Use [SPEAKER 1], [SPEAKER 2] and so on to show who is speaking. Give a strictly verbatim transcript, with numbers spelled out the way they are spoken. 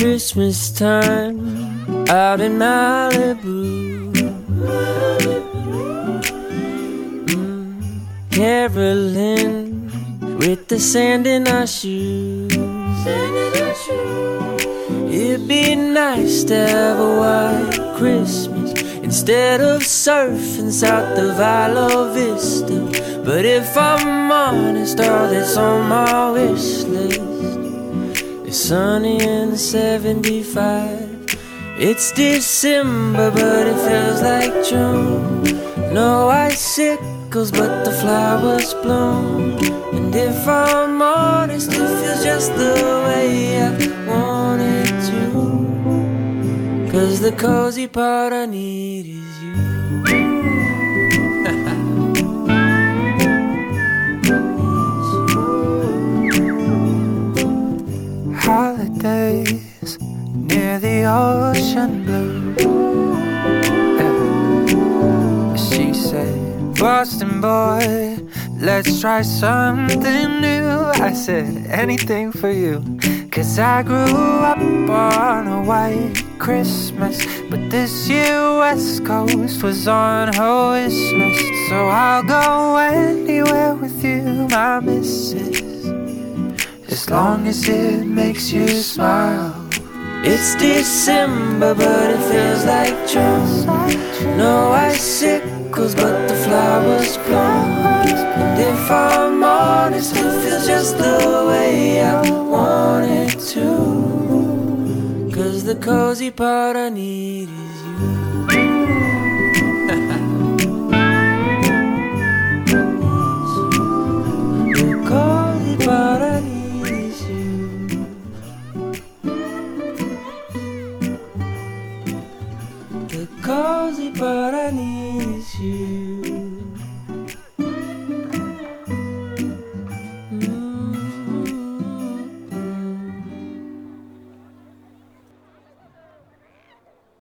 [SPEAKER 1] Christmas time out in Malibu. Mm, caroling with the sand in our shoes. It'd be nice to have a white Christmas instead of surfing south of Isla Vista. But if I'm honest, all that's on my wish list is sunny and seventy-five. It's December, but it feels like June. No icicles, but the flowers bloom. And if I'm honest, it feels just the way I want it to. 'Cause the cozy part I need is you.
[SPEAKER 2] Holidays near the ocean blue. Yeah. She said, Boston boy, let's try something new. I said, anything for you. 'Cause I grew up on a white Christmas, but this year West Coast was on her wish list. So I'll go anywhere with you, my missus, as long as it makes you smile.
[SPEAKER 1] It's December, but it feels like June. No icicles, but the flowers bloom. And if I'm honest, it feels just the way I want it to. 'Cause the cozy part I need is you. The cozy part I need is you. The cozy part I need is you.